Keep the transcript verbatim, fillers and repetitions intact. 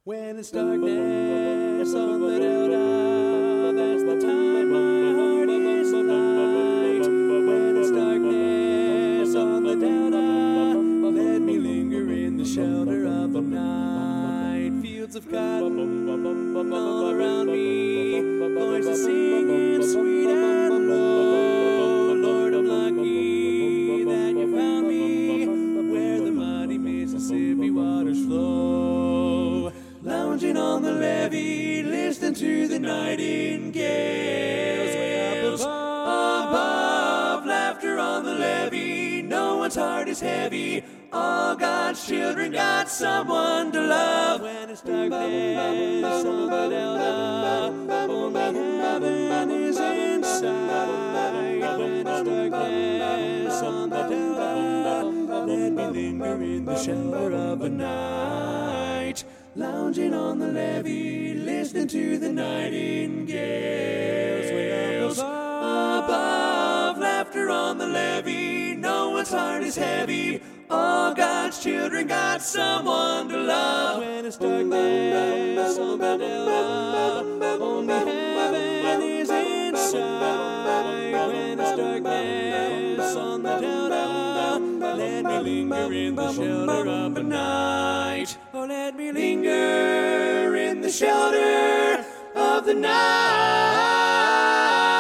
When it's darkness on the delta, that's the time my heart is light. When it's darkness on the delta, let me linger in the shelter of the night. Fields of cotton all around me, voices singing sweet and low. Lord, I'm lucky that you found me where the mighty Mississippi waters flow. Lounging on the levee, listening to the nightingales. Way up above, laughter on the levee. No one's heart is heavy. All God's children got someone to love. When it's darkness on the delta, only heaven is in sight. When it's darkness on the delta, let me linger in the shelter of the night. Lounging on the levee, listening to the nightingales. Way up above, laughter on the levee. No one's heart is heavy. All God's children got someone to love. When it's darkness on the delta, only heaven is in sight. When it's darkness on the delta, let me linger in the shelter of the night. Oh, let me linger in the shelter of the night.